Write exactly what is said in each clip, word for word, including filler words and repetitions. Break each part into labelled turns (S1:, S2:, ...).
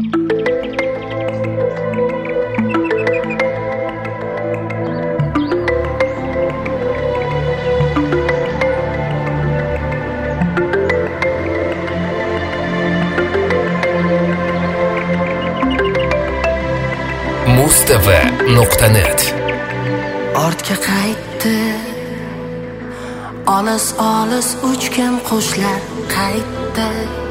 S1: mustv nuqta net.
S2: Ortga qaytdi olis olis uchgan qushlar qaytdi,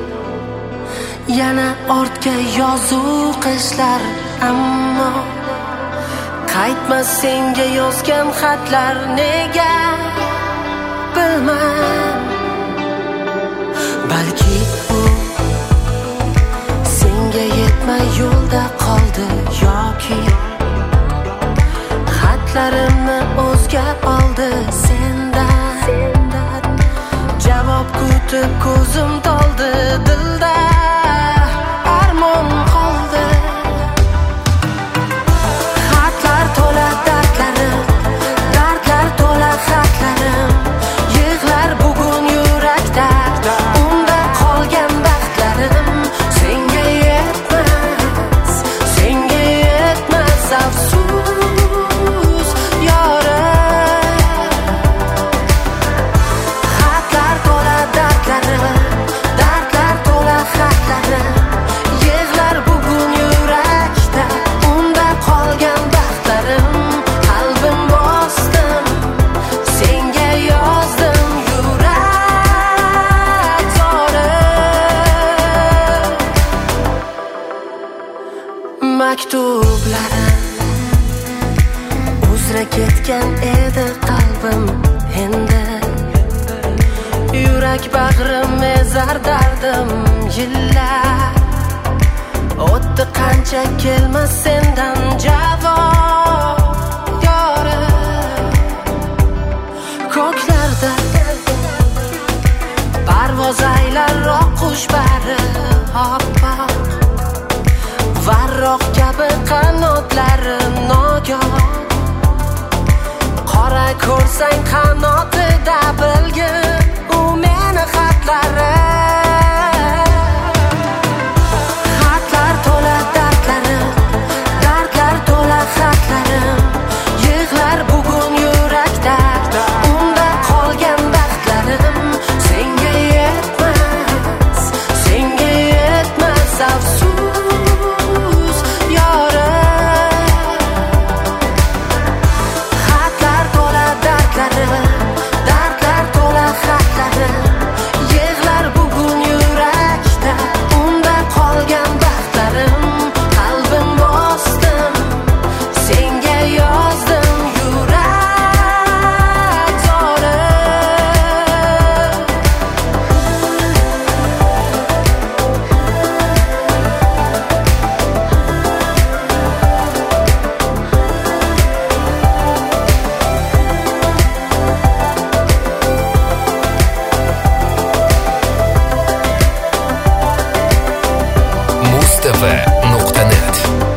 S2: yana ortga yozuv qishlar, ammo qaytmas senga yozgan xatlar nega bilmam. Balki u senga yetmay yo'lda qoldi, yoki xatlarimni o'zga oldi. Sendan javob kutib ko'zim to'ldi, dilda armon qoldi. Xatlar to'la dardlarim, dardlar to'la xatlarim, yig'lar bugun yurakda unda qolgan baxtlarim. Senga yetmas, senga yetmas afsus yorim. Xatlar to'la dardlarim, dardlar to'la xatlarim, yig'lar bugun yurakda unda qolgan baxtlarim. Qalbim bosdim, senga yozdim yurak zorim. Maktublarim uzra ketgan edi qalbim, endi yurak bag'rim ezar dardim. Yillar o'tdi, qancha kelmas sendan javob yorim. Ko'klarda parvoz aylar oqqush bari, oppoq varroq kabi qanotlarim nogoh qora ko'rsang qanotida bilgin u meni xatlarim. Xatlar to'la dardlarim, dardlar to'la xatlarim, yig'lar bugun yurakda unda qolgan baxtlarim. Senga yetmas, senga yetmas afsus yorim. Xatlar to'la dardlarim, dardlar to'la xatlarim, yig'lar bugun yurakda unda qolgan baxtlarim. Qalbim bosdim, senga yozdim yurak zorim.
S1: mustv nuqta net.